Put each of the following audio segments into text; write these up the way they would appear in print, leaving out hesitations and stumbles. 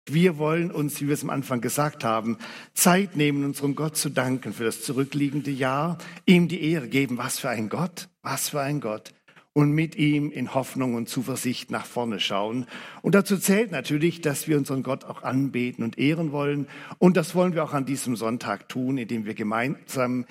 Wir wollen uns, wie wir es am Anfang gesagt haben, Zeit nehmen, unserem Gott zu danken für das zurückliegende Jahr, ihm die Ehre geben. Was für ein Gott, was für ein Gott. Und mit ihm in Hoffnung und Zuversicht nach vorne schauen. Und dazu zählt natürlich, dass wir unseren Gott auch anbeten und ehren wollen. Und das wollen wir auch an diesem Sonntag tun, indem wir gemeinsam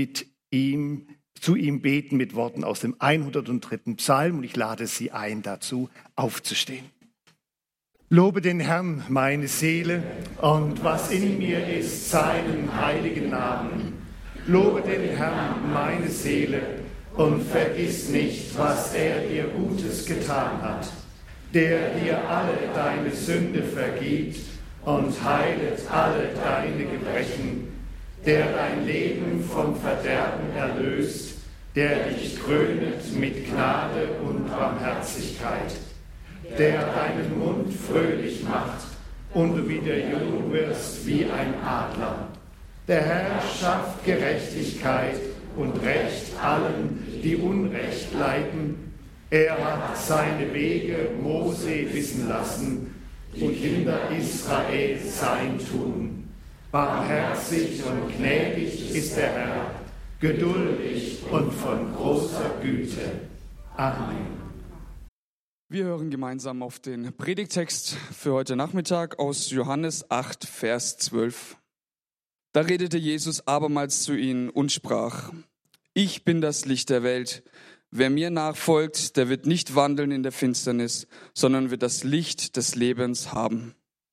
zu ihm beten mit Worten aus dem 103. Psalm. Und ich lade Sie ein, dazu aufzustehen. Lobe den Herrn, meine Seele, und was in mir ist, seinen heiligen Namen. Lobe den Herrn, meine Seele, und vergiss nicht, was er dir Gutes getan hat, der dir alle deine Sünde vergibt und heilet alle deine Gebrechen, der dein Leben vom Verderben erlöst, der dich krönet mit Gnade und Barmherzigkeit, der deinen Mund fröhlich macht und du wieder jung wirst wie ein Adler. Der Herr schafft Gerechtigkeit und Recht allen, die Unrecht leiden. Er hat seine Wege Mose wissen lassen und Kinder Israel sein Tun. Barmherzig und gnädig ist der Herr, geduldig und von großer Güte. Amen. Wir hören gemeinsam auf den Predigttext für heute Nachmittag aus Johannes 8, Vers 12. Da redete Jesus abermals zu ihnen und sprach: Ich bin das Licht der Welt. Wer mir nachfolgt, der wird nicht wandeln in der Finsternis, sondern wird das Licht des Lebens haben.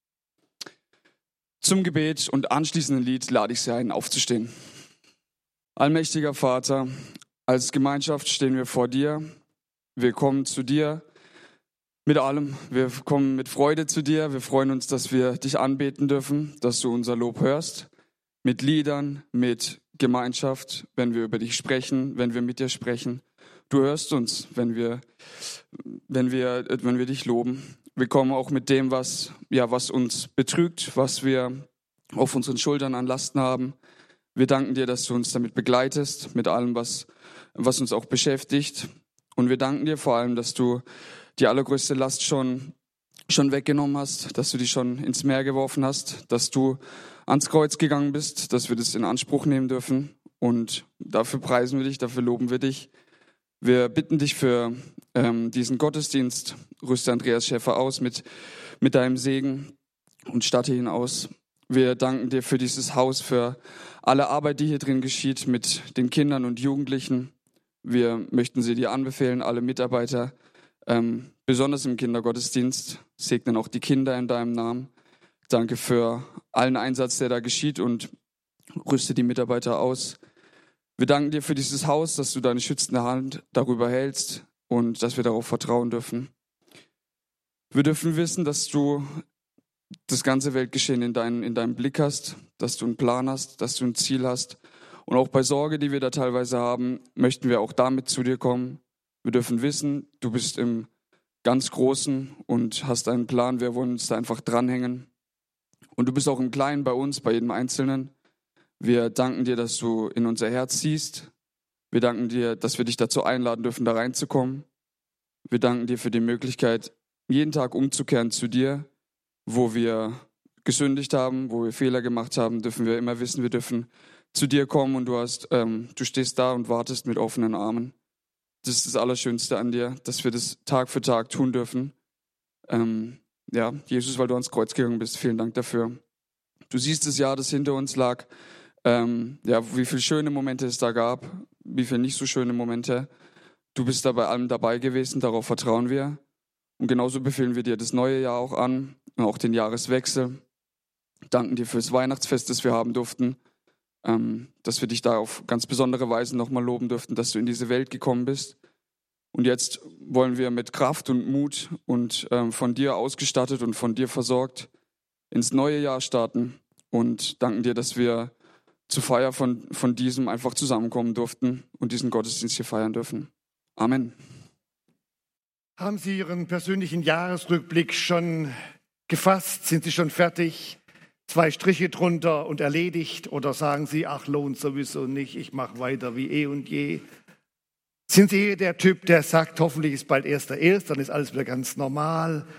Zum Gebet und anschließenden Lied lade ich Sie ein, aufzustehen. Allmächtiger Vater, als Gemeinschaft stehen wir vor dir. Wir kommen zu dir mit allem. Wir kommen mit Freude zu dir. Wir freuen uns, dass wir dich anbeten dürfen, dass du unser Lob hörst. Mit Liedern, mit Gemeinschaft, wenn wir über dich sprechen, wenn wir mit dir sprechen. Du hörst uns, wenn wir dich loben. Wir kommen auch mit dem, was uns betrügt, was wir auf unseren Schultern an Lasten haben. Wir danken dir, dass du uns damit begleitest, mit allem, was uns auch beschäftigt. Und wir danken dir vor allem, dass du die allergrößte Last schon weggenommen hast, dass du die schon ins Meer geworfen hast, dass du ans Kreuz gegangen bist, dass wir das in Anspruch nehmen dürfen. Und dafür preisen wir dich, dafür loben wir dich. Wir bitten dich für diesen Gottesdienst. Rüste Andreas Schäfer aus mit deinem Segen und statte ihn aus. Wir danken dir für dieses Haus, für alle Arbeit, die hier drin geschieht mit den Kindern und Jugendlichen. Wir möchten sie dir anbefehlen, alle Mitarbeiter, besonders im Kindergottesdienst. Segnen auch die Kinder in deinem Namen. Danke für allen Einsatz, der da geschieht, und rüste die Mitarbeiter aus. Wir danken dir für dieses Haus, dass du deine schützende Hand darüber hältst und dass wir darauf vertrauen dürfen. Wir dürfen wissen, dass du das ganze Weltgeschehen in deinem Blick hast, dass du einen Plan hast, dass du ein Ziel hast. Und auch bei Sorge, die wir da teilweise haben, möchten wir auch damit zu dir kommen. Wir dürfen wissen, du bist im ganz Großen und hast einen Plan. Wir wollen uns da einfach dranhängen. Und du bist auch im Kleinen bei uns, bei jedem Einzelnen. Wir danken dir, dass du in unser Herz siehst. Wir danken dir, dass wir dich dazu einladen dürfen, da reinzukommen. Wir danken dir für die Möglichkeit, jeden Tag umzukehren zu dir. Wo wir gesündigt haben, wo wir Fehler gemacht haben, dürfen wir immer wissen, wir dürfen zu dir kommen, und du stehst da und wartest mit offenen Armen. Das ist das Allerschönste an dir, dass wir das Tag für Tag tun dürfen. Jesus, weil du ans Kreuz gegangen bist, vielen Dank dafür. Du siehst das Jahr, das hinter uns lag, wie viele schöne Momente es da gab, wie viele nicht so schöne Momente. Du bist da bei allem dabei gewesen, darauf vertrauen wir. Und genauso befehlen wir dir das neue Jahr auch an, auch den Jahreswechsel. Danken dir fürs Weihnachtsfest, das wir haben durften, dass wir dich da auf ganz besondere Weise nochmal loben durften, dass du in diese Welt gekommen bist. Und jetzt wollen wir mit Kraft und Mut und von dir ausgestattet und von dir versorgt ins neue Jahr starten und danken dir, dass wir zur Feier von diesem einfach zusammenkommen durften und diesen Gottesdienst hier feiern dürfen. Amen. Haben Sie Ihren persönlichen Jahresrückblick schon gefasst? Sind Sie schon fertig? 2 Striche drunter und erledigt? Oder sagen Sie, ach, lohnt sowieso nicht, ich mache weiter wie eh und je? Sind Sie der Typ, der sagt, hoffentlich ist bald 1.1., dann ist alles wieder ganz normal?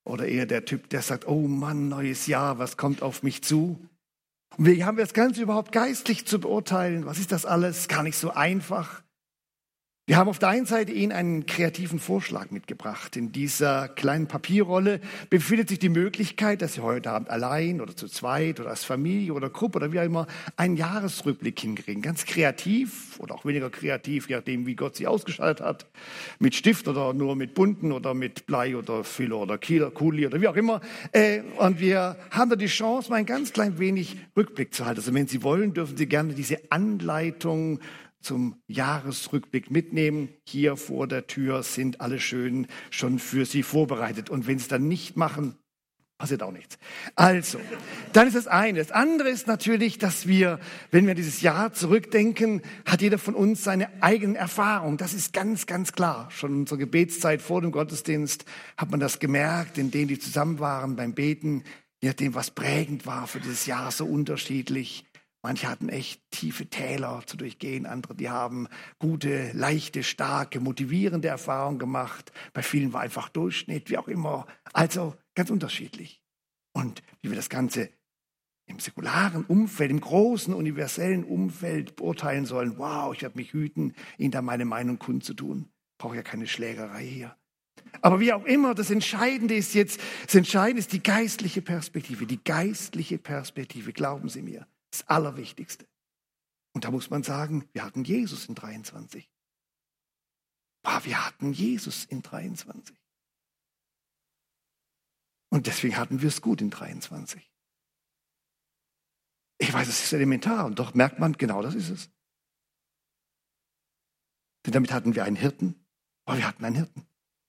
Oder eher der Typ, der sagt, oh Mann, neues Jahr, was kommt auf mich zu? Und wie haben wir das Ganze überhaupt geistlich zu beurteilen? Was ist das alles? Gar nicht so einfach. Wir haben auf der einen Seite Ihnen einen kreativen Vorschlag mitgebracht. In dieser kleinen Papierrolle befindet sich die Möglichkeit, dass Sie heute Abend allein oder zu zweit oder als Familie oder Gruppe oder wie auch immer einen Jahresrückblick hinkriegen. Ganz kreativ oder auch weniger kreativ, je nachdem, wie Gott Sie ausgestattet hat. Mit Stift oder nur mit Bunten oder mit Blei oder Füller oder Kuli oder wie auch immer. Und wir haben da die Chance, mal ein ganz klein wenig Rückblick zu halten. Also wenn Sie wollen, dürfen Sie gerne diese Anleitung zum Jahresrückblick mitnehmen. Hier vor der Tür sind alle schön schon für Sie vorbereitet. Und wenn Sie es dann nicht machen, passiert auch nichts. Also, dann ist das eine. Das andere ist natürlich, dass wir, wenn wir dieses Jahr zurückdenken, hat jeder von uns seine eigenen Erfahrungen. Das ist ganz, ganz klar. Schon in unserer Gebetszeit vor dem Gottesdienst hat man das gemerkt, in denen die zusammen waren beim Beten, je nachdem, was prägend war für dieses Jahr, so unterschiedlich. Manche hatten echt tiefe Täler zu durchgehen, andere, die haben gute, leichte, starke, motivierende Erfahrungen gemacht. Bei vielen war einfach Durchschnitt, wie auch immer. Also ganz unterschiedlich. Und wie wir das Ganze im säkularen Umfeld, im großen, universellen Umfeld beurteilen sollen, wow, ich werde mich hüten, Ihnen da meine Meinung kundzutun. Brauche ja keine Schlägerei hier. Aber wie auch immer, das Entscheidende ist die geistliche Perspektive. Die geistliche Perspektive, glauben Sie mir. Das Allerwichtigste. Und da muss man sagen, wir hatten Jesus in 23. Wir hatten Jesus in 23. Und deswegen hatten wir es gut in 23. Ich weiß, es ist elementar und doch merkt man, genau das ist es. Denn damit hatten wir einen Hirten, wir hatten einen Hirten.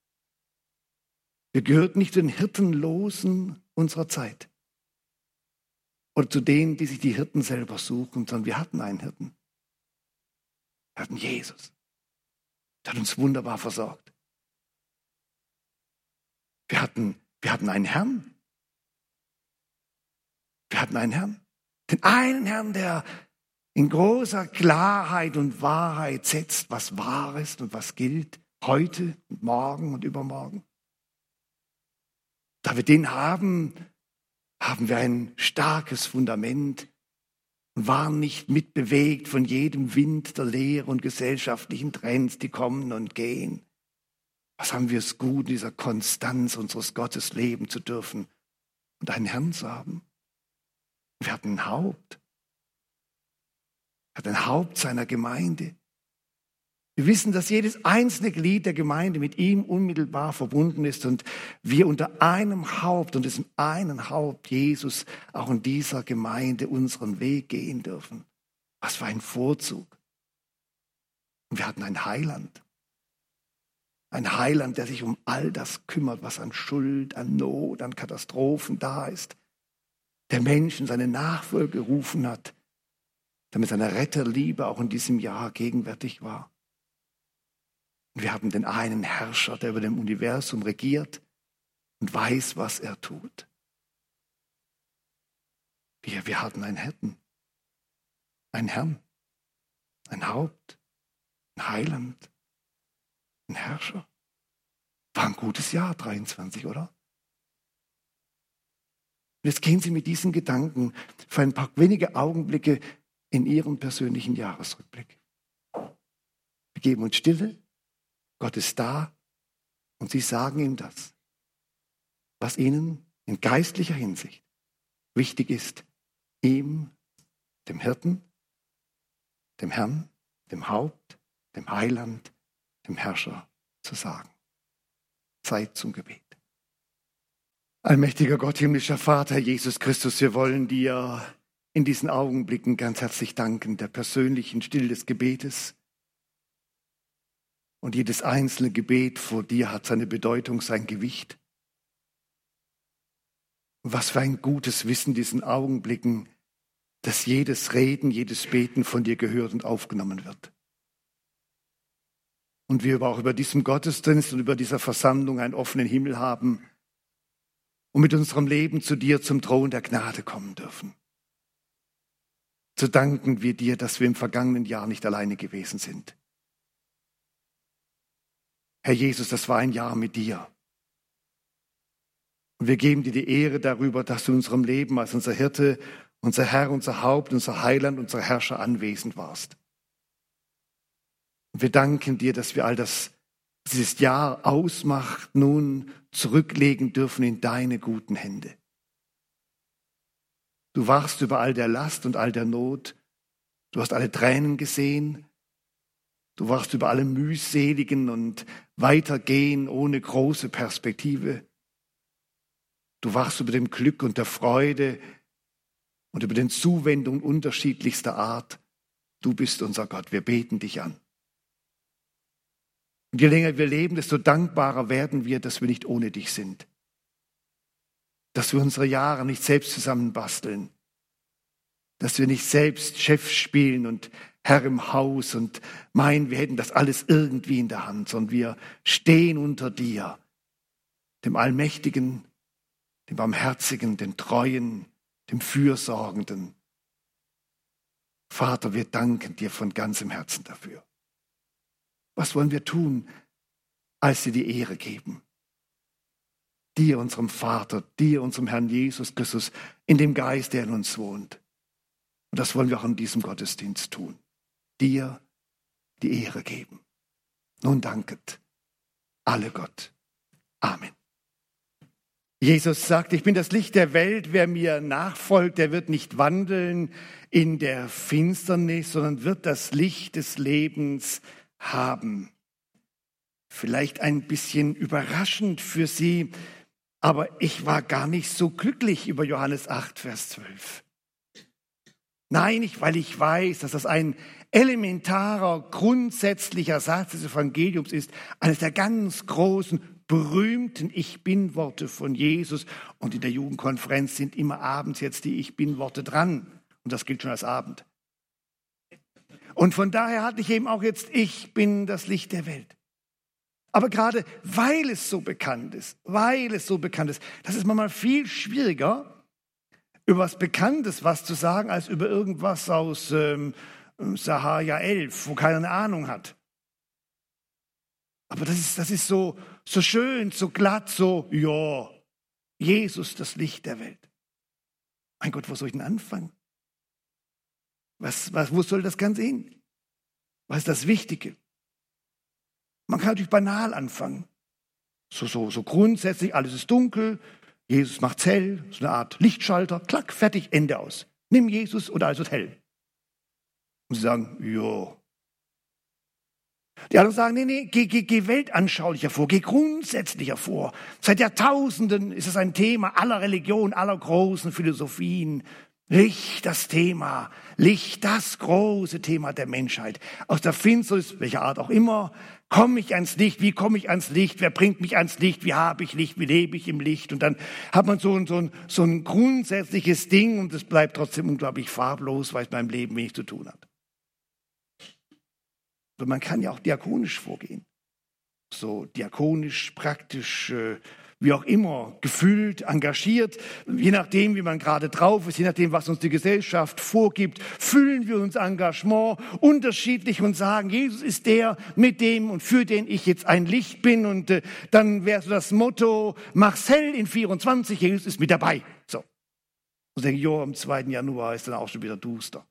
Wir gehörten nicht zu den Hirtenlosen unserer Zeit. Oder zu denen, die sich die Hirten selber suchen, sondern wir hatten einen Hirten. Wir hatten Jesus. Der hat uns wunderbar versorgt. Wir hatten einen Herrn. Wir hatten einen Herrn. Den einen Herrn, der in großer Klarheit und Wahrheit setzt, was wahr ist und was gilt, heute und morgen und übermorgen. Da wir den haben wir ein starkes Fundament und waren nicht mitbewegt von jedem Wind der Lehre und gesellschaftlichen Trends, die kommen und gehen. Was haben wir es gut, in dieser Konstanz unseres Gottes leben zu dürfen und einen Herrn zu haben. Wir hatten ein Haupt. Er hat ein Haupt seiner Gemeinde. Wir wissen, dass jedes einzelne Glied der Gemeinde mit ihm unmittelbar verbunden ist und wir unter einem Haupt und diesem einen Haupt Jesus auch in dieser Gemeinde unseren Weg gehen dürfen. Was für ein Vorzug. Und wir hatten einen Heiland. Ein Heiland, der sich um all das kümmert, was an Schuld, an Not, an Katastrophen da ist. Der Menschen seine Nachfolge gerufen hat, damit seine Retterliebe auch in diesem Jahr gegenwärtig war. Und wir haben den einen Herrscher, der über dem Universum regiert und weiß, was er tut. Wir hatten einen Hirten, einen Herrn, ein Haupt, ein Heiland, ein Herrscher. War ein gutes Jahr, 23, oder? Und jetzt gehen Sie mit diesen Gedanken für ein paar wenige Augenblicke in Ihren persönlichen Jahresrückblick. Wir geben uns Stille. Gott ist da und Sie sagen ihm das, was Ihnen in geistlicher Hinsicht wichtig ist, ihm, dem Hirten, dem Herrn, dem Haupt, dem Heiland, dem Herrscher zu sagen. Zeit zum Gebet. Allmächtiger Gott, himmlischer Vater, Jesus Christus, wir wollen dir in diesen Augenblicken ganz herzlich danken, der persönlichen Stille des Gebetes. Und jedes einzelne Gebet vor dir hat seine Bedeutung, sein Gewicht. Und was für ein gutes Wissen diesen Augenblicken, dass jedes Reden, jedes Beten von dir gehört und aufgenommen wird. Und wir auch über diesem Gottesdienst und über dieser Versammlung einen offenen Himmel haben und mit unserem Leben zu dir zum Thron der Gnade kommen dürfen. So danken wir dir, dass wir im vergangenen Jahr nicht alleine gewesen sind. Herr Jesus, das war ein Jahr mit dir. Und wir geben dir die Ehre darüber, dass du in unserem Leben als unser Hirte, unser Herr, unser Haupt, unser Heiland, unser Herrscher anwesend warst. Und wir danken dir, dass wir all das, was dieses Jahr ausmacht, nun zurücklegen dürfen in deine guten Hände. Du wachst über all der Last und all der Not. Du hast alle Tränen gesehen. Du wachst über alle mühseligen und Weitergehen ohne große Perspektive. Du wachst über dem Glück und der Freude und über den Zuwendungen unterschiedlichster Art. Du bist unser Gott. Wir beten dich an. Und je länger wir leben, desto dankbarer werden wir, dass wir nicht ohne dich sind. Dass wir unsere Jahre nicht selbst zusammenbasteln. Dass wir nicht selbst Chef spielen und Herr im Haus und meinen, wir hätten das alles irgendwie in der Hand, sondern wir stehen unter dir, dem Allmächtigen, dem Barmherzigen, dem Treuen, dem Fürsorgenden. Vater, wir danken dir von ganzem Herzen dafür. Was wollen wir tun, als dir die Ehre geben? Dir, unserem Vater, dir, unserem Herrn Jesus Christus, in dem Geist, der in uns wohnt. Und das wollen wir auch in diesem Gottesdienst tun. Dir die Ehre geben. Nun danket alle Gott. Amen. Jesus sagt, ich bin das Licht der Welt, wer mir nachfolgt, der wird nicht wandeln in der Finsternis, sondern wird das Licht des Lebens haben. Vielleicht ein bisschen überraschend für Sie, aber ich war gar nicht so glücklich über Johannes 8, Vers 12. Nein, nicht, weil ich weiß, dass das ein elementarer, grundsätzlicher Satz des Evangeliums ist, eines der ganz großen, berühmten Ich-Bin-Worte von Jesus. Und in der Jugendkonferenz sind immer abends jetzt die Ich-Bin-Worte dran. Und das gilt schon als Abend. Und von daher hatte ich eben auch jetzt, ich bin das Licht der Welt. Aber gerade weil es so bekannt ist, das ist manchmal viel schwieriger, über was Bekanntes was zu sagen, als über irgendwas aus Sacharja 11, wo keiner eine Ahnung hat. Aber das ist so schön, so glatt, so, ja, Jesus, das Licht der Welt. Mein Gott, wo soll ich denn anfangen? Wo soll das Ganze hin? Was ist das Wichtige? Man kann natürlich banal anfangen. So grundsätzlich, alles ist dunkel, Jesus macht's hell, so eine Art Lichtschalter, klack, fertig, Ende aus. Nimm Jesus oder alles wird hell. Und sie sagen, jo. Die anderen sagen, nee, geh weltanschaulicher vor, geh grundsätzlicher vor. Seit Jahrtausenden ist es ein Thema aller Religionen, aller großen Philosophien. Licht, das Thema, Licht, das große Thema der Menschheit. Aus der Finsternis, welcher Art auch immer, komme ich ans Licht, wie komme ich ans Licht, wer bringt mich ans Licht, wie habe ich Licht, wie lebe ich im Licht. Und dann hat man so ein grundsätzliches Ding und es bleibt trotzdem unglaublich farblos, weil es mit meinem Leben wenig zu tun hat. Und man kann ja auch diakonisch vorgehen. So diakonisch, praktisch, wie auch immer, gefühlt, engagiert, je nachdem, wie man gerade drauf ist, je nachdem, was uns die Gesellschaft vorgibt, fühlen wir uns Engagement unterschiedlich und sagen, Jesus ist der, mit dem und für den ich jetzt ein Licht bin. Und dann wäre so das Motto, mach's hell in 24, Jesus ist mit dabei. So. Und denke ich, am 2. Januar ist dann auch schon wieder duster.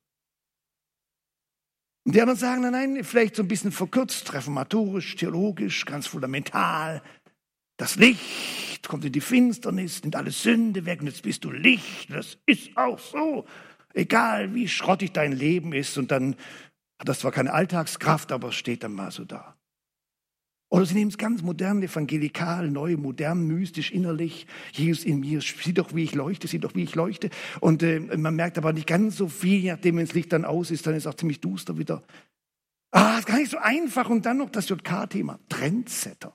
Und die anderen sagen, nein, vielleicht so ein bisschen verkürzt, reformatorisch, theologisch, ganz fundamental. Das Licht kommt in die Finsternis, nimmt alle Sünde weg und jetzt bist du Licht. Das ist auch so. Egal wie schrottig dein Leben ist und dann hat das zwar keine Alltagskraft, aber es steht dann mal so da. Oder sie nehmen es ganz modern, evangelikal, neu, modern, mystisch, innerlich. Jesus in mir, sieh doch, wie ich leuchte, Und man merkt aber nicht ganz so viel, je nachdem, wenn das Licht dann aus ist, dann ist es auch ziemlich duster wieder. Ist gar nicht so einfach. Und dann noch das JK-Thema, Trendsetter.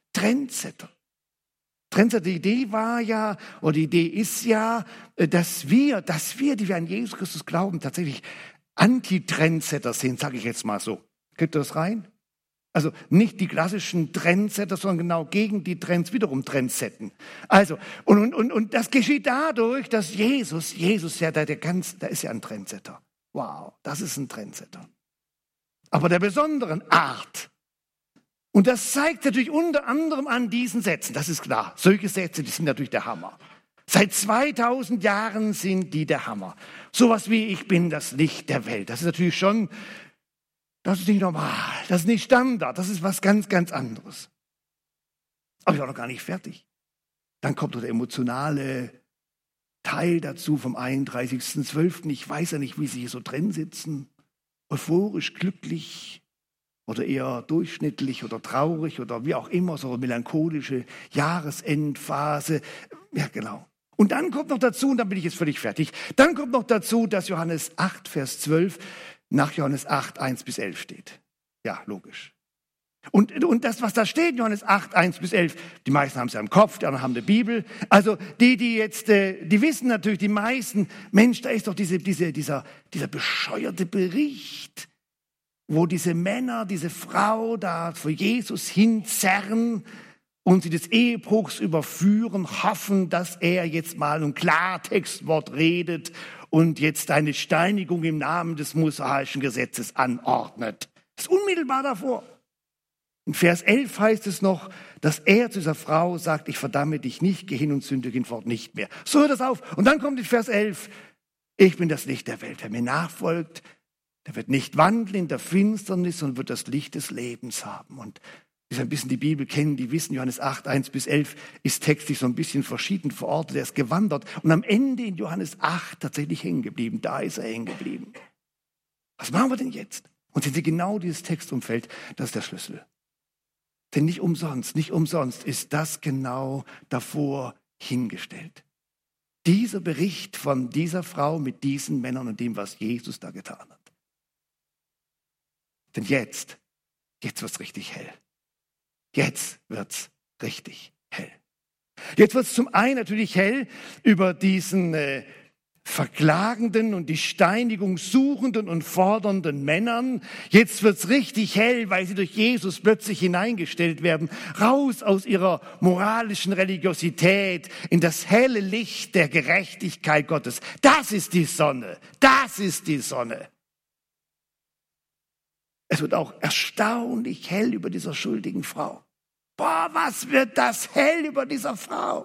Die Idee war ja, oder die Idee ist ja, dass wir, die wir an Jesus Christus glauben, tatsächlich Anti-Trendsetter sind, sage ich jetzt mal so. Kriegt ihr das rein? Also nicht die klassischen Trendsetter, sondern genau gegen die Trends wiederum Trendsetten. Also, und das geschieht dadurch, dass Jesus ja, da ist ja ein Trendsetter. Wow, das ist ein Trendsetter. Aber der besonderen Art. Und das zeigt natürlich unter anderem an diesen Sätzen, das ist klar. Solche Sätze, die sind natürlich der Hammer. Seit 2000 Jahren sind die der Hammer. Sowas wie, ich bin das Licht der Welt. Das ist natürlich schon, das ist nicht normal, das ist nicht Standard, das ist was ganz, ganz anderes. Aber ich war noch gar nicht fertig. Dann kommt noch der emotionale Teil dazu vom 31.12. Ich weiß ja nicht, wie Sie hier so drin sitzen. Euphorisch, glücklich oder eher durchschnittlich oder traurig oder wie auch immer, so eine melancholische Jahresendphase. Ja, genau. Und dann kommt noch dazu, und dann bin ich jetzt völlig fertig, dann kommt noch dazu, dass Johannes 8, Vers 12 nach Johannes 8, 1 bis 11 steht. Ja, logisch. Und das, was da steht, Johannes 8, 1 bis 11, die meisten haben es ja im Kopf, die anderen haben eine Bibel. Also die wissen natürlich, die meisten, Mensch, da ist doch dieser bescheuerte Bericht, wo diese Männer, diese Frau da vor Jesus hinzerren und sie des Ehebruchs überführen, hoffen, dass er jetzt mal ein Klartextwort redet und jetzt eine Steinigung im Namen des mosaischen Gesetzes anordnet. Das ist unmittelbar davor. In Vers 11 heißt es noch, dass er zu dieser Frau sagt, ich verdamme dich nicht, geh hin und sündige hinfort nicht mehr. So hört das auf. Und dann kommt in Vers 11, ich bin das Licht der Welt. Wer mir nachfolgt, der wird nicht wandeln in der Finsternis und wird das Licht des Lebens haben. Und die ein bisschen die Bibel kennen, die wissen, Johannes 8, 1 bis 11 ist textlich so ein bisschen verschieden verortet. Er ist gewandert und am Ende in Johannes 8 tatsächlich hängen geblieben. Da ist er hängen geblieben. Was machen wir denn jetzt? Und sehen Sie, genau dieses Textumfeld, das ist der Schlüssel. Denn nicht umsonst ist das genau davor hingestellt. Dieser Bericht von dieser Frau mit diesen Männern und dem, was Jesus da getan hat. Denn jetzt wird's richtig hell. Jetzt wird's richtig hell. Jetzt wird's zum einen natürlich hell über diesen verklagenden und die Steinigung suchenden und fordernden Männern. Jetzt wird's richtig hell, weil sie durch Jesus plötzlich hineingestellt werden, raus aus ihrer moralischen Religiosität in das helle Licht der Gerechtigkeit Gottes. Das ist die Sonne. Das ist die Sonne. Es wird auch erstaunlich hell über dieser schuldigen Frau. Boah, was wird das hell über dieser Frau?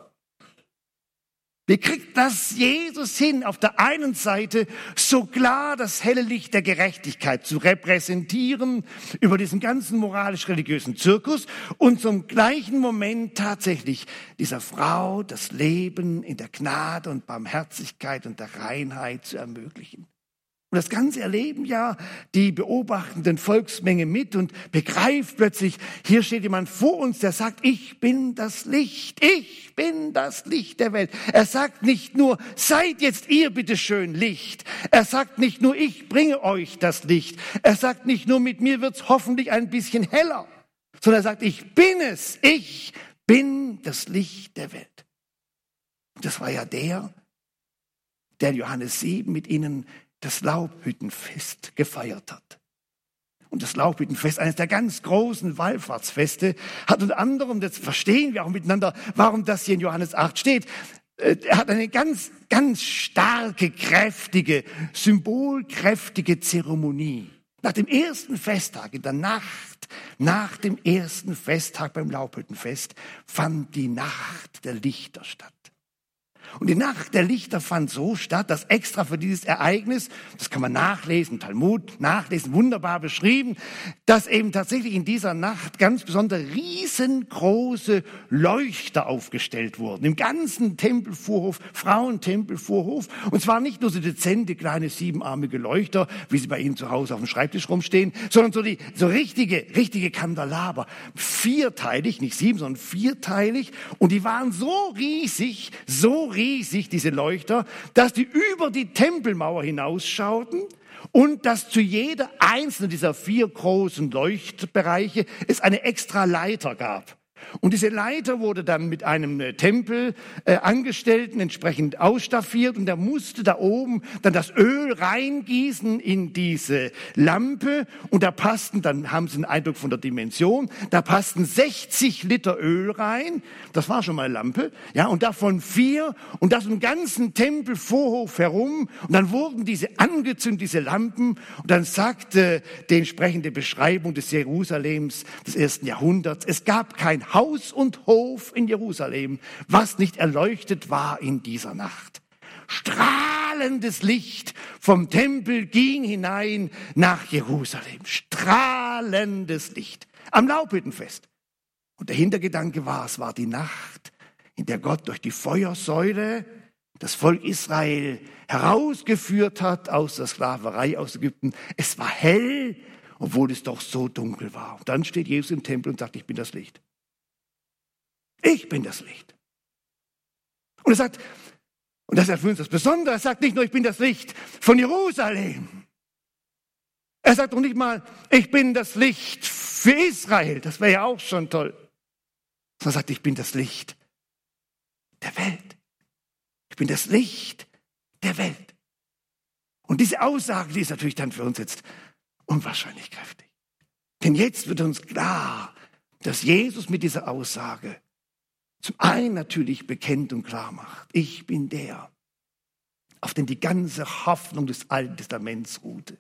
Wie kriegt das Jesus hin, auf der einen Seite so klar das helle Licht der Gerechtigkeit zu repräsentieren über diesen ganzen moralisch-religiösen Zirkus und zum gleichen Moment tatsächlich dieser Frau das Leben in der Gnade und Barmherzigkeit und der Reinheit zu ermöglichen. Und das Ganze erleben ja die beobachtenden Volksmenge mit und begreift plötzlich, hier steht jemand vor uns, der sagt, ich bin das Licht der Welt. Er sagt nicht nur, seid jetzt ihr bitteschön Licht. Er sagt nicht nur, ich bringe euch das Licht. Er sagt nicht nur, mit mir wird's hoffentlich ein bisschen heller, sondern er sagt, ich bin es. Ich bin das Licht der Welt. Und das war ja der in Johannes 7 mit ihnen das Laubhüttenfest gefeiert hat. Und das Laubhüttenfest, eines der ganz großen Wallfahrtsfeste, hat unter anderem, das verstehen wir auch miteinander, warum das hier in Johannes 8 steht, er hat eine ganz, ganz starke, kräftige, symbolkräftige Zeremonie. Nach dem ersten Festtag, in der Nacht, nach dem ersten Festtag beim Laubhüttenfest, fand die Nacht der Lichter statt. Und die Nacht der Lichter fand so statt, dass extra für dieses Ereignis, das kann man nachlesen, Talmud nachlesen, wunderbar beschrieben, dass eben tatsächlich in dieser Nacht ganz besonders riesengroße Leuchter aufgestellt wurden. Im ganzen Tempelvorhof, Frauentempelvorhof. Und zwar nicht nur so dezente, kleine, siebenarmige Leuchter, wie sie bei Ihnen zu Hause auf dem Schreibtisch rumstehen, sondern so richtige Kandelaber. Vierteilig, nicht sieben, sondern vierteilig. Und die waren so riesig, diese Leuchter, dass die über die Tempelmauer hinausschauten und dass zu jeder einzelnen dieser 4 großen Leuchtbereiche es eine extra Leiter gab. Und diese Leiter wurde dann mit einem Tempelangestellten entsprechend ausstaffiert und der musste da oben dann das Öl reingießen in diese Lampe und da passten, dann haben Sie einen Eindruck von der Dimension, da passten 60 Liter Öl rein, das war schon mal eine Lampe, ja, und davon 4 und das im ganzen Tempelvorhof herum und dann wurden diese angezündet, diese Lampen und dann sagte die entsprechende Beschreibung des Jerusalems des 1. Jahrhunderts, es gab kein Haus und Hof in Jerusalem, was nicht erleuchtet war in dieser Nacht. Strahlendes Licht vom Tempel ging hinein nach Jerusalem. Strahlendes Licht am Laubhüttenfest. Und der Hintergedanke war, es war die Nacht, in der Gott durch die Feuersäule das Volk Israel herausgeführt hat aus der Sklaverei aus Ägypten. Es war hell, obwohl es doch so dunkel war. Und dann steht Jesus im Tempel und sagt, ich bin das Licht. Ich bin das Licht. Und er sagt, und das ist für uns das Besondere, er sagt nicht nur, ich bin das Licht von Jerusalem. Er sagt doch nicht mal, ich bin das Licht für Israel. Das wäre ja auch schon toll. Sondern er sagt, ich bin das Licht der Welt. Ich bin das Licht der Welt. Und diese Aussage, die ist natürlich dann für uns jetzt unwahrscheinlich kräftig. Denn jetzt wird uns klar, dass Jesus mit dieser Aussage zum einen natürlich bekennt und klar macht, ich bin der, auf den die ganze Hoffnung des Alten Testaments ruhte.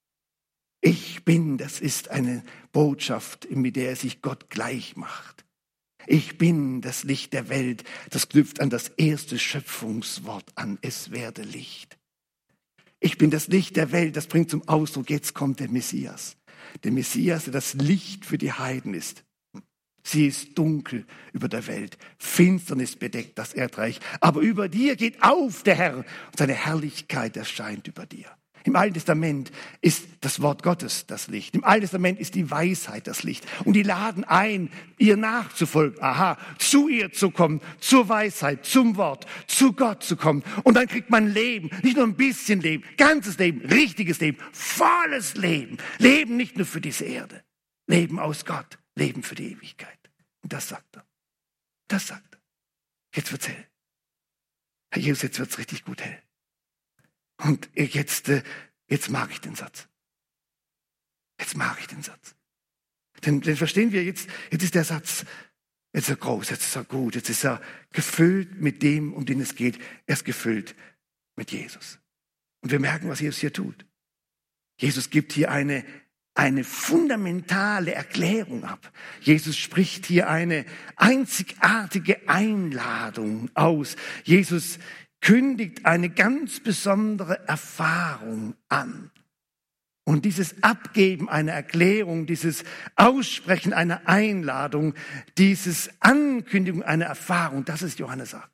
Ich bin, das ist eine Botschaft, mit der sich Gott gleich macht. Ich bin das Licht der Welt, das knüpft an das erste Schöpfungswort an, es werde Licht. Ich bin das Licht der Welt, das bringt zum Ausdruck, jetzt kommt der Messias. Der Messias, der das Licht für die Heiden ist. Sie ist dunkel über der Welt, Finsternis bedeckt das Erdreich, aber über dir geht auf der Herr und seine Herrlichkeit erscheint über dir. Im Alten Testament ist das Wort Gottes das Licht. Im Alten Testament ist die Weisheit das Licht. Und die laden ein, ihr nachzufolgen. Aha, zu ihr zu kommen, zur Weisheit, zum Wort, zu Gott zu kommen. Und dann kriegt man Leben, nicht nur ein bisschen Leben, ganzes Leben, richtiges Leben, volles Leben. Leben nicht nur für diese Erde, Leben aus Gott, Leben für die Ewigkeit. Und das sagt er. Das sagt er. Jetzt wird's hell. Herr Jesus, jetzt wird's richtig gut hell. Und jetzt mag ich den Satz. Jetzt mag ich den Satz. Denn verstehen wir, jetzt ist der Satz, jetzt ist er groß, jetzt ist er gut, jetzt ist er gefüllt mit dem, um den es geht. Er ist gefüllt mit Jesus. Und wir merken, was Jesus hier tut. Jesus gibt hier eine fundamentale Erklärung ab. Jesus spricht hier eine einzigartige Einladung aus. Jesus kündigt eine ganz besondere Erfahrung an. Und dieses Abgeben einer Erklärung, dieses Aussprechen einer Einladung, dieses Ankündigung einer Erfahrung, das ist Johannes sagt.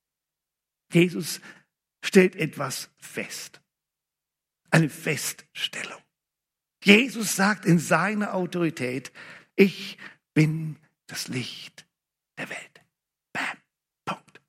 Jesus stellt etwas fest. Eine Feststellung. Jesus sagt in seiner Autorität, ich bin das Licht der Welt. Bam, Punkt.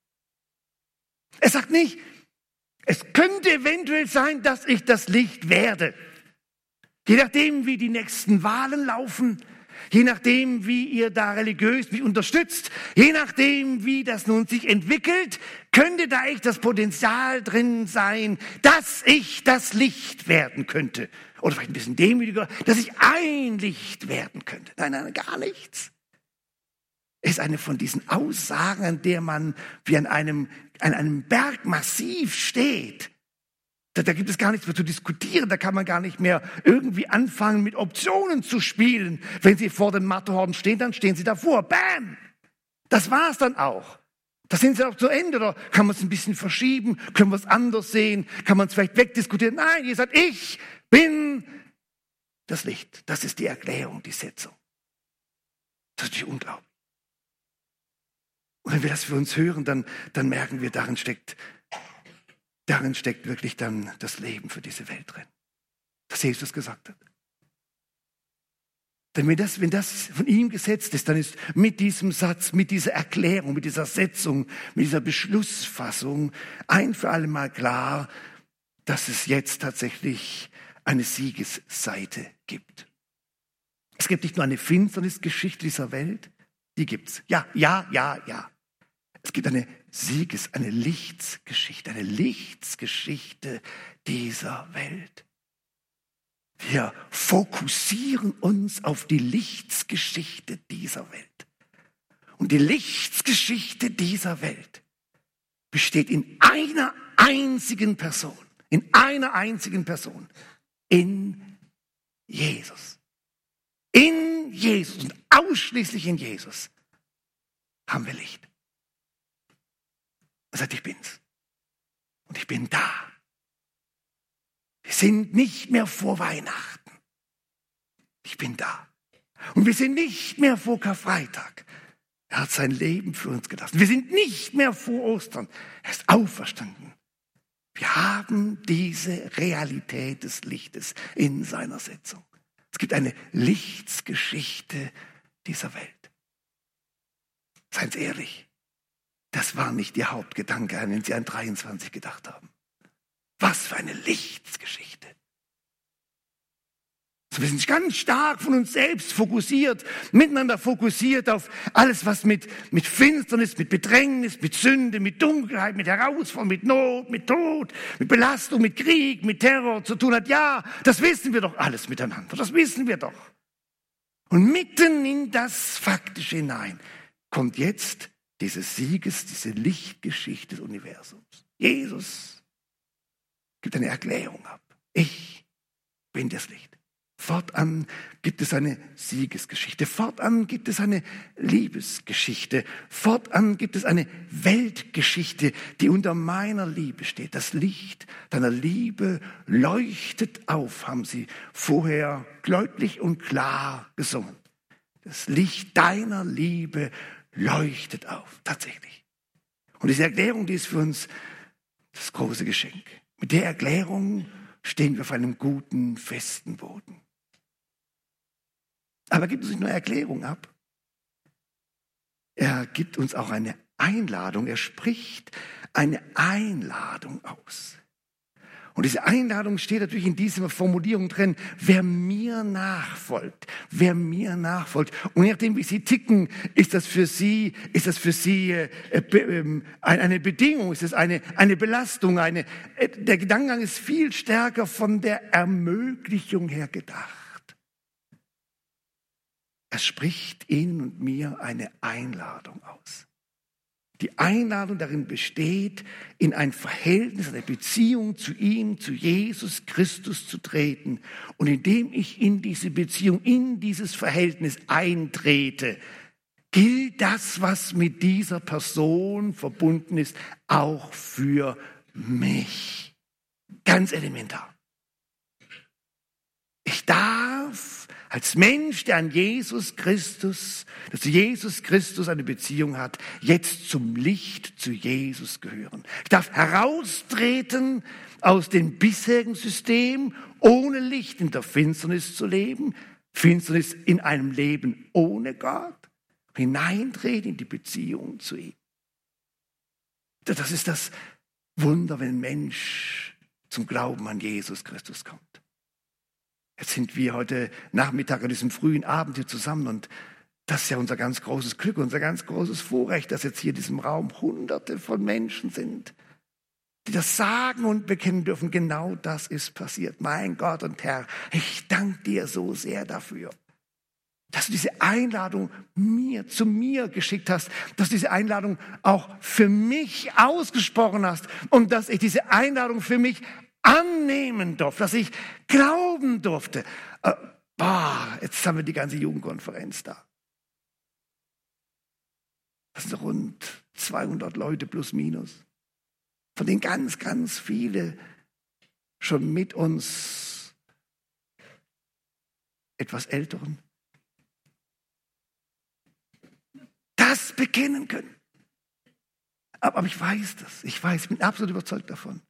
Er sagt nicht, es könnte eventuell sein, dass ich das Licht werde. Je nachdem, wie die nächsten Wahlen laufen, je nachdem, wie ihr da religiös mich unterstützt, je nachdem, wie das nun sich entwickelt, könnte da echt das Potenzial drin sein, dass ich das Licht werden könnte. Oder vielleicht ein bisschen demütiger, dass ich ein Licht werden könnte. Nein, gar nichts. Es ist eine von diesen Aussagen, an der man wie an einem Bergmassiv steht. Da gibt es gar nichts mehr zu diskutieren, da kann man gar nicht mehr irgendwie anfangen, mit Optionen zu spielen. Wenn Sie vor den Matterhorn stehen, dann stehen Sie davor. Bam! Das war's dann auch. Da sind Sie auch zu Ende, oder kann man es ein bisschen verschieben? Können wir es anders sehen? Kann man es vielleicht wegdiskutieren? Nein, ihr sagt, ich bin das Licht. Das ist die Erklärung, die Setzung. Das ist natürlich unglaublich. Und wenn wir das für uns hören, dann merken wir, darin steckt wirklich dann das Leben für diese Welt drin. Das Jesus gesagt hat. Denn wenn das von ihm gesetzt ist, dann ist mit diesem Satz, mit dieser Erklärung, mit dieser Setzung, mit dieser Beschlussfassung ein für alle Mal klar, dass es jetzt tatsächlich eine Siegesseite gibt. Es gibt nicht nur eine Finsternisgeschichte dieser Welt, Die gibt's. Ja, ja, ja, ja. Es gibt eine Lichtsgeschichte dieser Welt. Wir fokussieren uns auf die Lichtsgeschichte dieser Welt. Und die Lichtsgeschichte dieser Welt besteht in einer einzigen Person. In einer einzigen Person. In Jesus. In Jesus und ausschließlich in Jesus haben wir Licht. Er sagt, ich bin's. Und ich bin da. Wir sind nicht mehr vor Weihnachten. Ich bin da. Und wir sind nicht mehr vor Karfreitag. Er hat sein Leben für uns gelassen. Wir sind nicht mehr vor Ostern. Er ist auferstanden. Wir haben diese Realität des Lichtes in seiner Sitzung. Es gibt eine Lichtsgeschichte dieser Welt. Seien Sie ehrlich, das war nicht Ihr Hauptgedanke, an den Sie an 23 gedacht haben. Was für eine Lichtsgeschichte. Wir sind ganz stark von uns selbst fokussiert, miteinander fokussiert auf alles, was mit Finsternis, mit Bedrängnis, mit Sünde, mit Dunkelheit, mit Herausforderung, mit Not, mit Tod, mit Belastung, mit Krieg, mit Terror zu tun hat. Ja, das wissen wir doch alles miteinander. Das wissen wir doch. Und mitten in das Faktische hinein kommt jetzt diese Lichtgeschichte des Universums. Jesus gibt eine Erklärung ab. Ich bin das Licht. Fortan gibt es eine Siegesgeschichte. Fortan gibt es eine Liebesgeschichte. Fortan gibt es eine Weltgeschichte, die unter meiner Liebe steht. Das Licht deiner Liebe leuchtet auf, haben sie vorher deutlich und klar gesungen. Das Licht deiner Liebe leuchtet auf, tatsächlich. Und diese Erklärung, die ist für uns das große Geschenk. Mit der Erklärung stehen wir auf einem guten, festen Boden. Aber er gibt uns nicht nur eine Erklärung ab. Er gibt uns auch eine Einladung. Er spricht eine Einladung aus. Und diese Einladung steht natürlich in dieser Formulierung drin, wer mir nachfolgt. Wer mir nachfolgt. Und je nachdem, wie Sie ticken, ist das für Sie eine Bedingung, ist es eine Belastung. Der Gedankengang ist viel stärker von der Ermöglichung her gedacht. Er spricht Ihnen und mir eine Einladung aus. Die Einladung darin besteht, in ein Verhältnis, eine Beziehung zu ihm, zu Jesus Christus zu treten. Und indem ich in diese Beziehung, in dieses Verhältnis eintrete, gilt das, was mit dieser Person verbunden ist, auch für mich. Ganz elementar. Ich darf als Mensch, der an Jesus Christus, dass zu Jesus Christus eine Beziehung hat, jetzt zum Licht zu Jesus gehören. Ich darf heraustreten aus dem bisherigen System, ohne Licht in der Finsternis zu leben, Finsternis in einem Leben ohne Gott, hineintreten in die Beziehung zu ihm. Das ist das Wunder, wenn ein Mensch zum Glauben an Jesus Christus kommt. Jetzt sind wir heute Nachmittag an diesem frühen Abend hier zusammen und das ist ja unser ganz großes Glück, unser ganz großes Vorrecht, dass jetzt hier in diesem Raum Hunderte von Menschen sind, die das sagen und bekennen dürfen, genau das ist passiert. Mein Gott und Herr, ich danke dir so sehr dafür, dass du diese Einladung zu mir geschickt hast, dass du diese Einladung auch für mich ausgesprochen hast und dass ich diese Einladung für mich annehmen durfte, dass ich glauben durfte. Jetzt haben wir die ganze Jugendkonferenz da. Das sind rund 200 Leute plus minus. Von denen ganz, ganz viele schon mit uns etwas Älteren das bekennen können. Aber ich weiß das. Ich bin absolut überzeugt davon.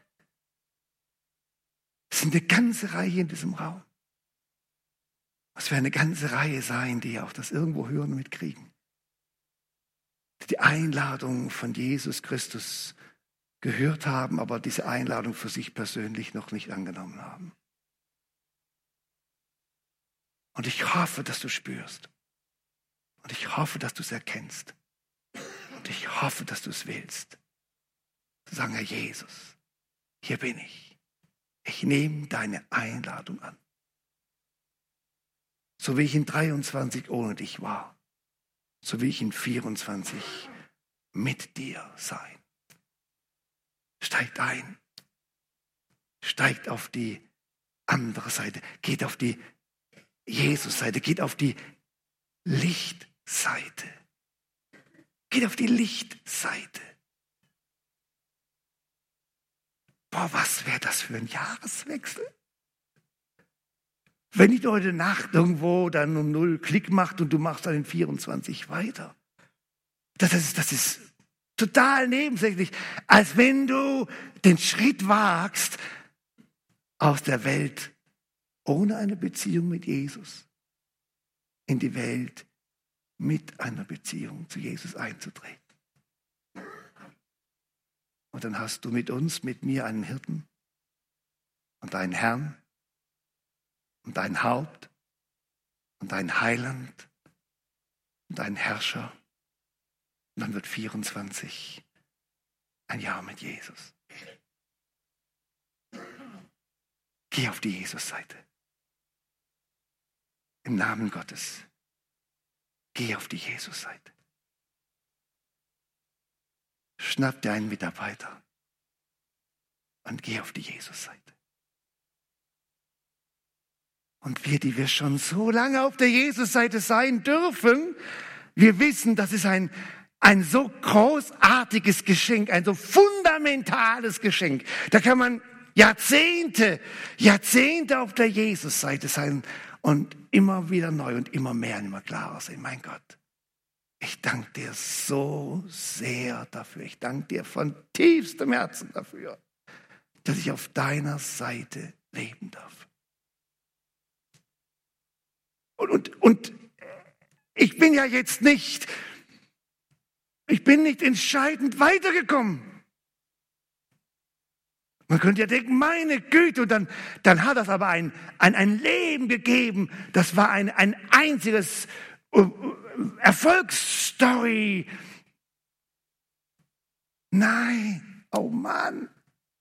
Es sind eine ganze Reihe in diesem Raum. Es wird eine ganze Reihe sein, die auch das irgendwo hören und mitkriegen. Die die Einladung von Jesus Christus gehört haben, aber diese Einladung für sich persönlich noch nicht angenommen haben. Und ich hoffe, dass du spürst, Und ich hoffe, dass du es erkennst. Und ich hoffe, dass du es willst. Zu sagen, Herr Jesus, hier bin ich. Ich nehme deine Einladung an. So wie ich in 23 ohne dich war, so wie ich in 24 mit dir sein. Steigt ein. Steigt auf die andere Seite. Geht auf die Jesus-Seite. Geht auf die Lichtseite. Geht auf die Lichtseite. Boah, was wäre das für ein Jahreswechsel? Wenn nicht heute Nacht irgendwo dann um 0 Klick macht und du machst dann in 24 weiter. Das ist total nebensächlich, als wenn du den Schritt wagst aus der Welt ohne eine Beziehung mit Jesus in die Welt mit einer Beziehung zu Jesus einzutreten. Und dann hast du mit uns, mit mir einen Hirten und einen Herrn und dein Haupt und dein Heiland und dein Herrscher. Und dann wird 24 ein Jahr mit Jesus. Geh auf die Jesus-Seite. Im Namen Gottes. Geh auf die Jesus-Seite. Schnapp dir einen Mitarbeiter und geh auf die Jesus-Seite. Und wir, die wir schon so lange auf der Jesus-Seite sein dürfen, wir wissen, das ist ein so großartiges Geschenk, ein so fundamentales Geschenk. Da kann man Jahrzehnte auf der Jesus-Seite sein und immer wieder neu und immer mehr und immer klarer sehen. Mein Gott, ich danke dir so sehr dafür. Ich danke dir von tiefstem Herzen dafür, dass ich auf deiner Seite leben darf. Und ich bin ja jetzt nicht entscheidend weitergekommen. Man könnte ja denken, meine Güte, und dann hat das aber ein Leben gegeben, das war ein einziges Erfolgsstory. Nein, oh Mann.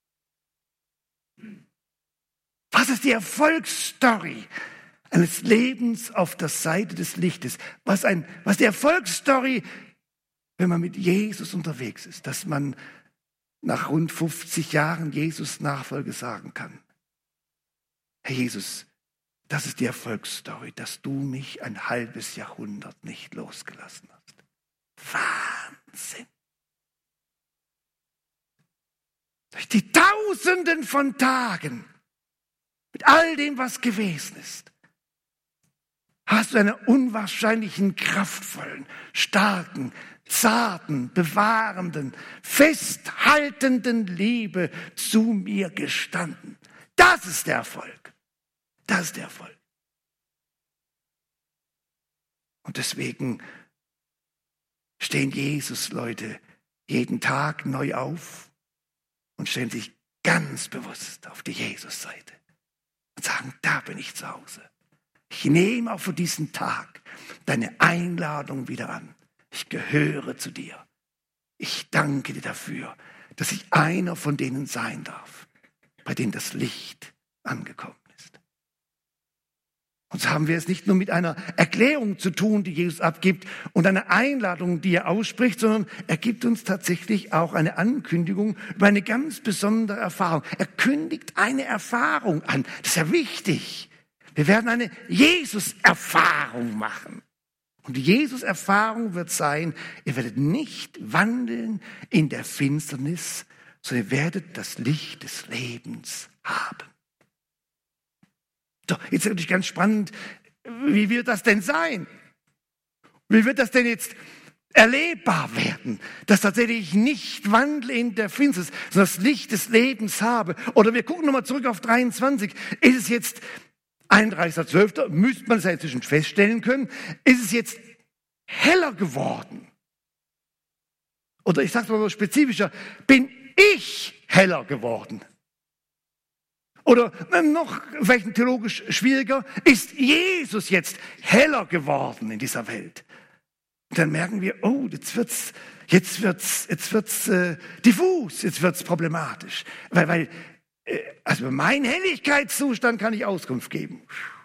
Was ist die Erfolgsstory eines Lebens auf der Seite des Lichtes? Was die Erfolgsstory, wenn man mit Jesus unterwegs ist, dass man nach rund 50 Jahren Jesus Nachfolge sagen kann: Herr Jesus, das ist die Erfolgsstory, dass du mich ein halbes Jahrhundert nicht losgelassen hast. Wahnsinn! Durch die Tausenden von Tagen, mit all dem, was gewesen ist, hast du einen unwahrscheinlichen, kraftvollen, starken, zarten, bewahrenden, festhaltenden Liebe zu mir gestanden. Das ist der Erfolg. Das ist der Erfolg. Und deswegen stehen Jesus-Leute jeden Tag neu auf und stellen sich ganz bewusst auf die Jesus-Seite und sagen, da bin ich zu Hause. Ich nehme auch für diesen Tag deine Einladung wieder an. Ich gehöre zu dir. Ich danke dir dafür, dass ich einer von denen sein darf, bei denen das Licht angekommen ist. Und so haben wir es nicht nur mit einer Erklärung zu tun, die Jesus abgibt, und einer Einladung, die er ausspricht, sondern er gibt uns tatsächlich auch eine Ankündigung über eine ganz besondere Erfahrung. Er kündigt eine Erfahrung an. Das ist ja wichtig. Wir werden eine Jesus-Erfahrung machen. Und die Jesus-Erfahrung wird sein, ihr werdet nicht wandeln in der Finsternis, sondern ihr werdet das Licht des Lebens haben. So, jetzt ist natürlich ganz spannend, wie wird das denn sein? Wie wird das denn jetzt erlebbar werden, dass tatsächlich ich nicht wandle in der Finsternis, sondern das Licht des Lebens habe? Oder wir gucken nochmal zurück auf 23. Ist es jetzt 31.12., müsste man es ja inzwischen feststellen können, ist es jetzt heller geworden? Oder ich sage es mal spezifischer, bin ich heller geworden? Oder noch vielleicht theologisch schwieriger, ist Jesus jetzt heller geworden in dieser Welt? Und dann merken wir, oh, jetzt wird's diffus, jetzt wird's problematisch. Also über meinen Helligkeitszustand kann ich Auskunft geben.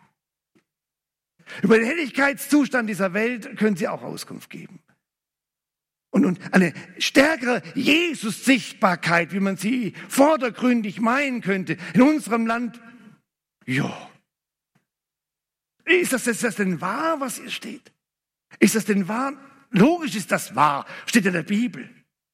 Über den Helligkeitszustand dieser Welt können Sie auch Auskunft geben. Und eine stärkere Jesus-Sichtbarkeit, wie man sie vordergründig meinen könnte, in unserem Land, ja. Ist das denn wahr, was hier steht? Ist das denn wahr? Logisch ist das wahr, steht in der Bibel.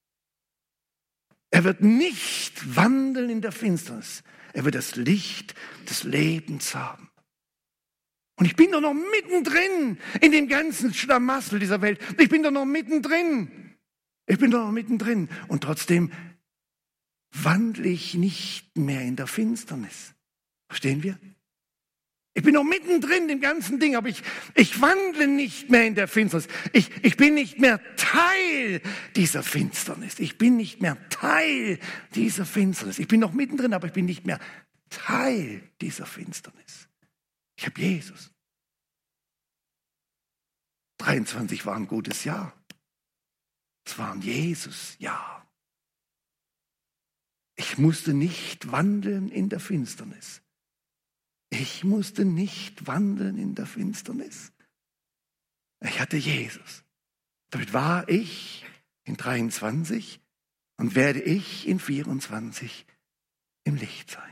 Er wird nicht wandeln in der Finsternis. Er wird das Licht des Lebens haben. Und ich bin doch noch mittendrin in dem ganzen Schlamassel dieser Welt. Ich bin doch noch mittendrin. Und trotzdem wandle ich nicht mehr in der Finsternis. Verstehen wir? Ich bin noch mittendrin in dem ganzen Ding, aber ich wandle nicht mehr in der Finsternis. Ich bin nicht mehr Teil dieser Finsternis. Ich bin nicht mehr Teil dieser Finsternis. Ich bin noch mittendrin, aber ich bin nicht mehr Teil dieser Finsternis. Ich habe Jesus. 23 war ein gutes Jahr. Es war ein Jesus-Jahr. Ich musste nicht wandeln in der Finsternis. Ich musste nicht wandeln in der Finsternis. Ich hatte Jesus. Damit war ich in 23 und werde ich in 24 im Licht sein.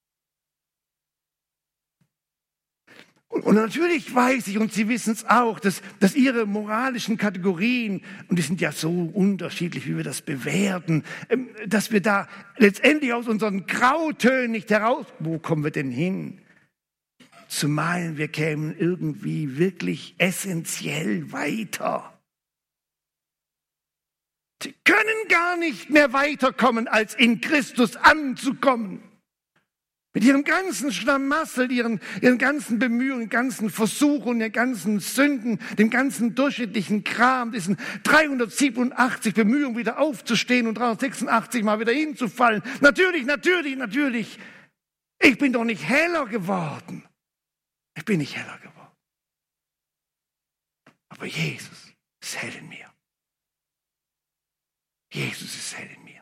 Und natürlich weiß ich, und Sie wissen es auch, dass Ihre moralischen Kategorien, und die sind ja so unterschiedlich, wie wir das bewerten, dass wir da letztendlich aus unseren Grautönen nicht heraus, wo kommen wir denn hin? Zu meinen, wir kämen irgendwie wirklich essentiell weiter. Sie können gar nicht mehr weiterkommen, als in Christus anzukommen. Mit ihrem ganzen Schlamassel, ihren ganzen Bemühungen, ganzen Versuchen, ihren ganzen Sünden, dem ganzen durchschnittlichen Kram, diesen 387 Bemühungen, wieder aufzustehen und 386 Mal wieder hinzufallen. Natürlich. Ich bin doch nicht heller geworden. Ich bin nicht heller geworden. Aber Jesus ist hell in mir. Jesus ist hell in mir.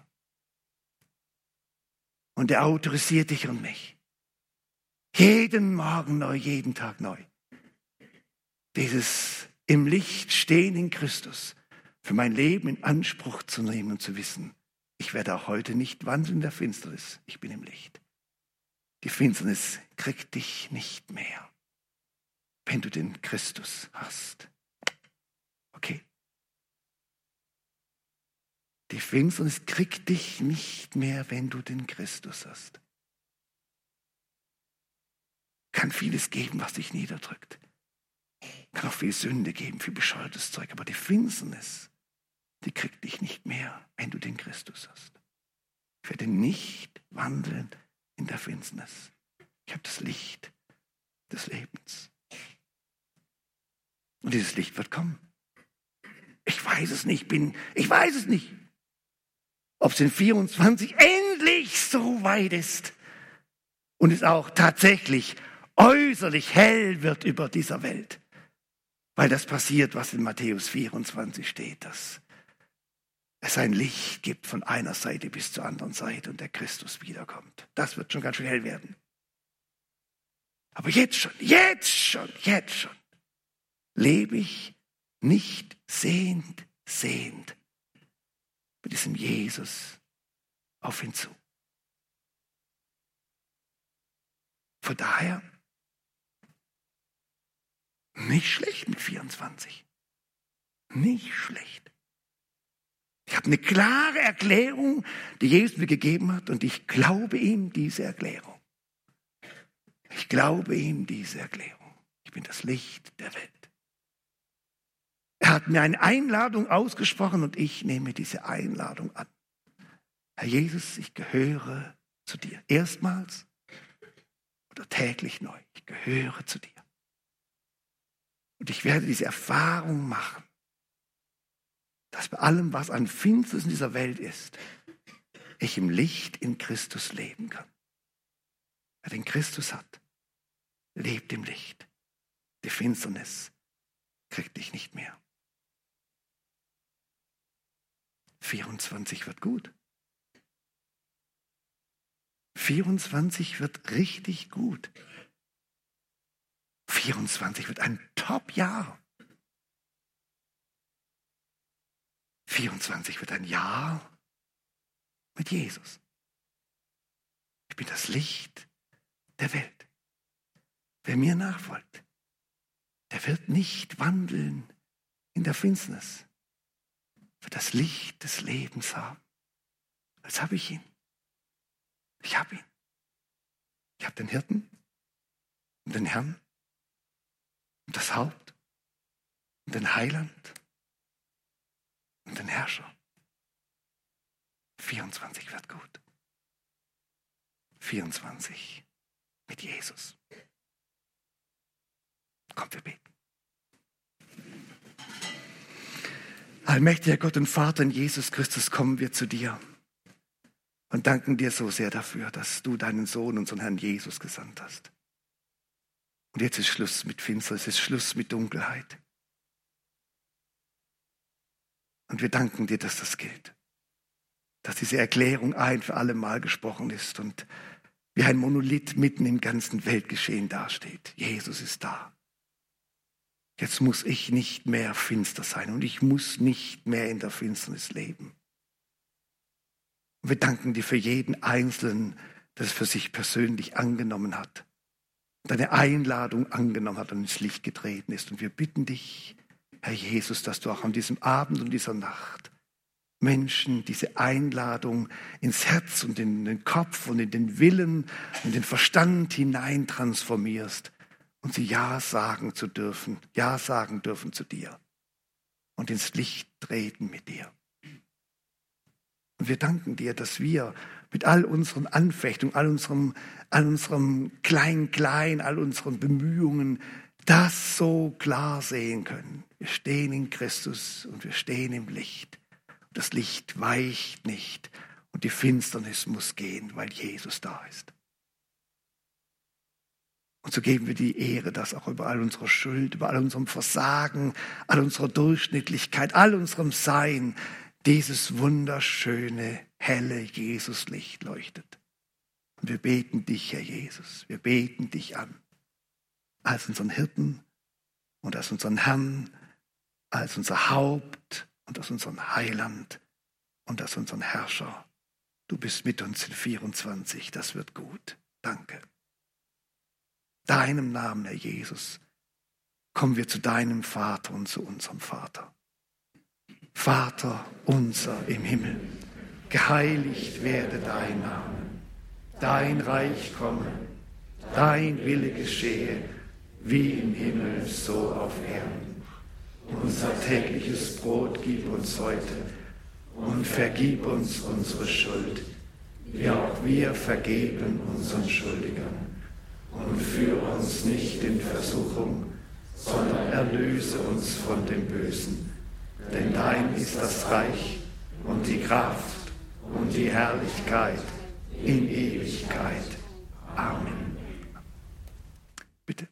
Und er autorisiert dich und mich. Jeden Morgen neu, jeden Tag neu. Dieses im Licht stehen in Christus für mein Leben in Anspruch zu nehmen und zu wissen, ich werde auch heute nicht wandeln in der Finsternis. Ich bin im Licht. Die Finsternis kriegt dich nicht mehr, wenn du den Christus hast. Okay? Die Finsternis kriegt dich nicht mehr, wenn du den Christus hast. Kann vieles geben, was dich niederdrückt. Kann auch viel Sünde geben, viel bescheuertes Zeug. Aber die Finsternis, die kriegt dich nicht mehr, wenn du den Christus hast. Ich werde nicht wandeln in der Finsternis. Ich habe das Licht des Lebens. Und dieses Licht wird kommen. Ich weiß es nicht. Ob es in 24 endlich so weit ist und es auch tatsächlich äußerlich hell wird über dieser Welt. Weil das passiert, was in Matthäus 24 steht, dass es ein Licht gibt von einer Seite bis zur anderen Seite und der Christus wiederkommt. Das wird schon ganz schön hell werden. Aber jetzt schon, lebe ich nicht sehend mit diesem Jesus auf ihn zu. Von daher nicht schlecht mit 24. Nicht schlecht. Ich habe eine klare Erklärung, die Jesus mir gegeben hat, und ich glaube ihm diese Erklärung. Ich bin das Licht der Welt. Er hat mir eine Einladung ausgesprochen und ich nehme diese Einladung an. Herr Jesus, ich gehöre zu dir. Erstmals oder täglich neu. Ich gehöre zu dir. Und ich werde diese Erfahrung machen, dass bei allem, was an Finsternis in dieser Welt ist, ich im Licht in Christus leben kann. Wer den Christus hat, lebt im Licht. Die Finsternis kriegt dich nicht mehr. 24 wird gut. 24 wird richtig gut. 24 wird ein Top-Jahr. 24 wird ein Jahr mit Jesus. Ich bin das Licht der Welt. Wer mir nachfolgt, der wird nicht wandeln in der Finsternis, wird das Licht des Lebens haben. Jetzt habe ich ihn. Ich habe ihn. Ich habe den Hirten und den Herrn und das Haupt und den Heiland und den Herrscher. 24 wird gut. 24 mit Jesus. Kommt, wir beten. Allmächtiger Gott und Vater in Jesus Christus, kommen wir zu dir und danken dir so sehr dafür, dass du deinen Sohn, unseren Herrn Jesus, gesandt hast. Und jetzt ist Schluss mit Finsternis, ist Schluss mit Dunkelheit. Und wir danken dir, dass das gilt. Dass diese Erklärung ein für alle Mal gesprochen ist und wie ein Monolith mitten im ganzen Weltgeschehen dasteht. Jesus ist da. Jetzt muss ich nicht mehr finster sein und ich muss nicht mehr in der Finsternis leben. Und wir danken dir für jeden Einzelnen, der es für sich persönlich angenommen hat, deine Einladung angenommen hat und ins Licht getreten ist. Und wir bitten dich, Herr Jesus, dass du auch an diesem Abend und dieser Nacht Menschen diese Einladung ins Herz und in den Kopf und in den Willen und in den Verstand hinein transformierst und sie Ja sagen dürfen zu dir und ins Licht treten mit dir. Und wir danken dir, dass wir mit all unseren Anfechtungen, all unserem Klein-Klein, all unseren Bemühungen das so klar sehen können. Wir stehen in Christus und wir stehen im Licht. Das Licht weicht nicht und die Finsternis muss gehen, weil Jesus da ist. Und so geben wir die Ehre, dass auch über all unsere Schuld, über all unserem Versagen, all unserer Durchschnittlichkeit, all unserem Sein dieses wunderschöne, helle Jesuslicht leuchtet. Und wir beten dich, Herr Jesus, wir beten dich an, als unseren Hirten und als unseren Herrn, als unser Haupt und als unseren Heiland und als unseren Herrscher. Du bist mit uns in 24, das wird gut. Danke. Deinem Namen, Herr Jesus, kommen wir zu deinem Vater und zu unserem Vater. Vater unser im Himmel, geheiligt werde dein Name. Dein Reich komme, dein Wille geschehe, wie im Himmel, so auf Erden. Unser tägliches Brot gib uns heute und vergib uns unsere Schuld, wie auch wir vergeben unseren Schuldigern. Und führe uns nicht in Versuchung, sondern erlöse uns von dem Bösen. Denn dein ist das Reich und die Kraft und die Herrlichkeit in Ewigkeit. Amen. Bitte.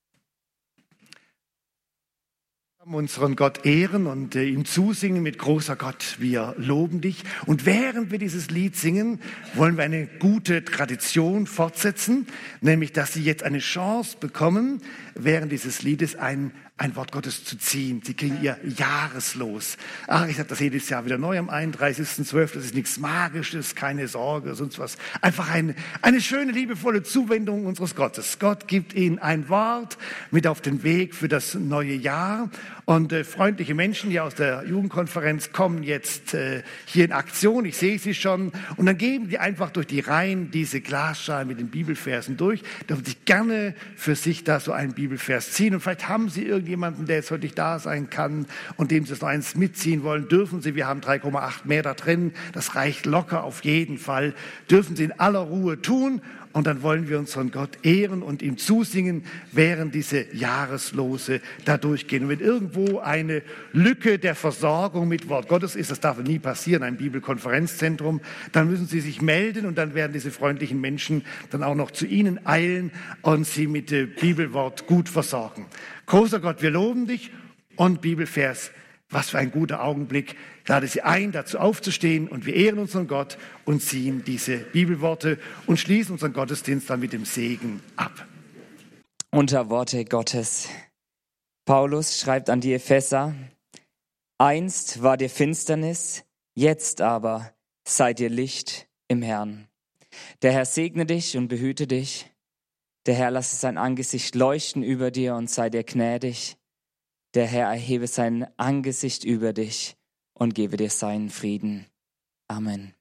Unseren Gott ehren und ihm zusingen mit großer Gott, wir loben dich. Und während wir dieses Lied singen, wollen wir eine gute Tradition fortsetzen, nämlich, dass Sie jetzt eine Chance bekommen, während dieses Liedes ein Wort Gottes zu ziehen. Sie kriegen Ihr Jahreslos. Ich sage das jedes Jahr wieder neu am 31.12. Das ist nichts Magisches, keine Sorge, sonst was. Einfach eine schöne, liebevolle Zuwendung unseres Gottes. Gott gibt Ihnen ein Wort mit auf den Weg für das neue Jahr. Und freundliche Menschen hier aus der Jugendkonferenz kommen jetzt hier in Aktion. Ich sehe sie schon. Und dann geben die einfach durch die Reihen diese Glasschalen mit den Bibelversen durch. Dürfen sich gerne für sich da so einen Bibelvers ziehen. Und vielleicht haben Sie irgendjemanden, der jetzt heute nicht da sein kann und dem Sie noch eins mitziehen wollen, dürfen Sie. Wir haben 3,8 mehr da drin. Das reicht locker auf jeden Fall. Dürfen Sie in aller Ruhe tun. Und dann wollen wir unseren Gott ehren und ihm zusingen, während diese Jahreslose da durchgehen. Und wenn irgendwo eine Lücke der Versorgung mit Wort Gottes ist, das darf nie passieren, ein Bibelkonferenzzentrum, dann müssen Sie sich melden und dann werden diese freundlichen Menschen dann auch noch zu Ihnen eilen und Sie mit Bibelwort gut versorgen. Großer Gott, wir loben dich und Bibelvers Was für ein guter Augenblick. Ich lade Sie ein, dazu aufzustehen und wir ehren unseren Gott und ziehen diese Bibelworte und schließen unseren Gottesdienst dann mit dem Segen ab. Unter Worte Gottes. Paulus schreibt an die Epheser: Einst war dir Finsternis, jetzt aber seid ihr Licht im Herrn. Der Herr segne dich und behüte dich. Der Herr lasse sein Angesicht leuchten über dir und sei dir gnädig. Der Herr erhebe sein Angesicht über dich und gebe dir seinen Frieden. Amen.